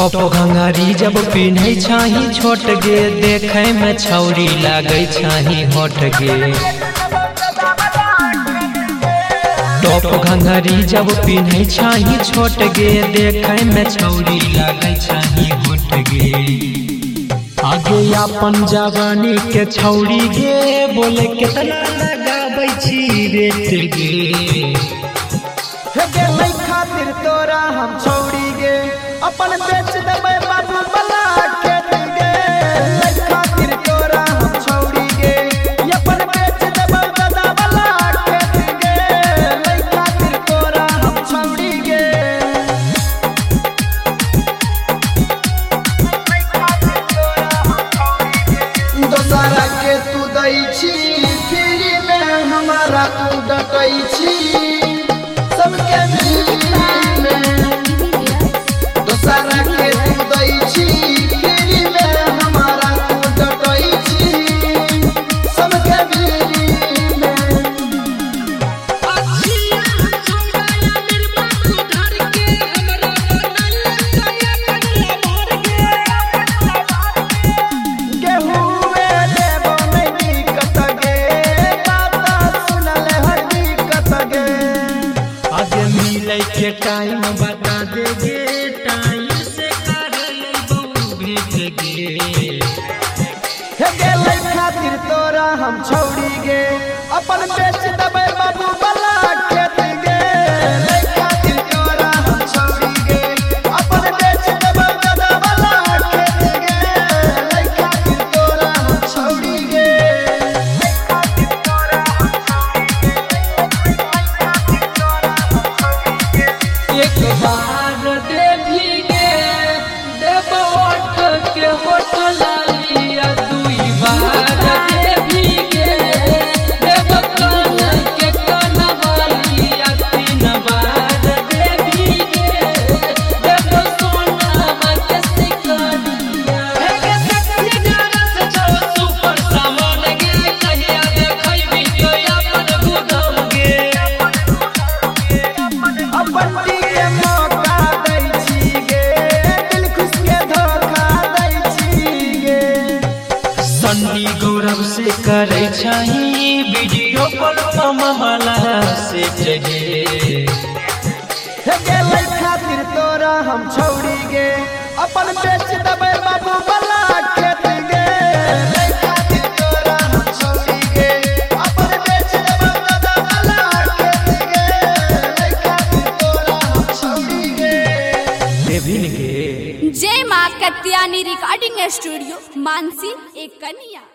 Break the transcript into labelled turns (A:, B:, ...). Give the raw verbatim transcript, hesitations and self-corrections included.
A: Top घंघरी जब पिन्है छाही छोट गे, देखे में छौरी लागे छाही होठ गे। टॉप घंघरी जब पिन्है छाही छोट गे, देखे में छौरी लागे छाही होठ गे। आगे अपन जवानी के छौरी गे, बोले कितना लगाबै छी रेट गे।
B: खातिर तोरा हम छौरी गे, अपन बेच देबै बाबू बला खेत गे। खातिर तोरा हम छौरी गे, अपन बेच देबै दादा बला खेत गे। खातिर तोरा हम छौरी गे, दोसरा के तू दै छी फ्री में, हमारा तू डटै छी सबके
A: के टाइम बता दे गे, टाइम से कर बहु भेज गे।
B: हे गेलै खातिर तोरा हम छौरी गे, अपन बेच देबै बाबू बला खेत गे। खातिर तोरा हम छौरी गे, अपन बेच देबै दादा बला खेत गे। खातिर तोरा हम छौरी गे,
A: एक बार दे भीगे देव ओठ के होटल लिया, दुई बार दे भीगे देव कान के कनवालिया, तीन बार दे भीगे देव सोना के सिकरिया। हे शक्ति जरस छौ सुपर सामान गे, कहिया देखै वीडियो अपन गुदम गे।
B: अपन मौका दै छी गे, दिल खुश के धोखा दै छी गे।
A: सन्नी गौरव से करे छाही वीडियो कॉल माला से जगे।
B: हे गेलै खातिर तोरा हम छौरी गे, अपन बेच देबै बाबू बला खेत गे। खातिर तोरा हम छौरी गे, अपन बेच देबै दादा बला खेत गे। खातिर तोरा हम छौरी गे,
A: देविन गे।
C: जय मां कत्यानी रिकॉर्डिंग स्टूडियो, मानसी एक कन्या।